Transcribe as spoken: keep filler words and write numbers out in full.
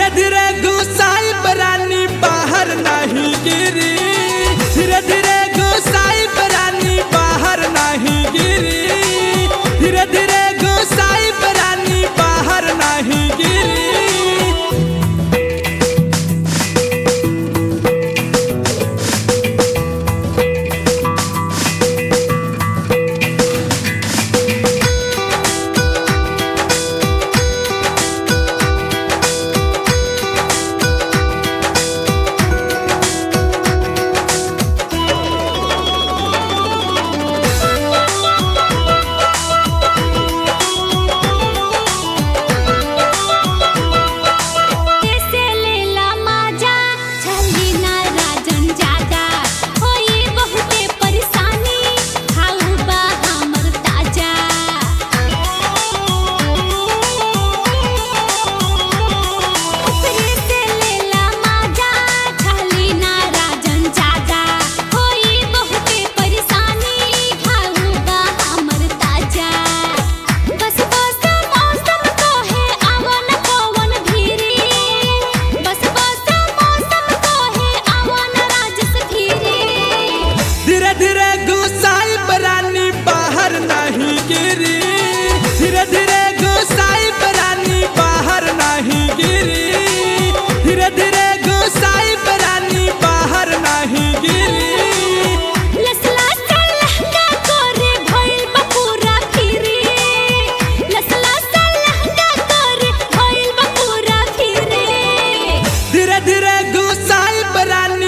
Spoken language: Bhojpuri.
धीरे धीरे घुसाई बरानी बाहर नहीं गिरी, धीरे धीरे घुसाई बरानी बाहर नहीं गिरी, धीरे धीरे घुसाई बरानी बाहर नहीं गिरी। धीरे धीरे घुसाई बरानी बाहर नहीं गिरी, धीरे धीरे घुसाई बरानी बाहर नहीं गिरी। लसला लहंगा करे भइल बा पूरा फिरी, लसला लहंगा करे भइल बा पूरा फिरी। धीरे धीरे घुसाई बरानी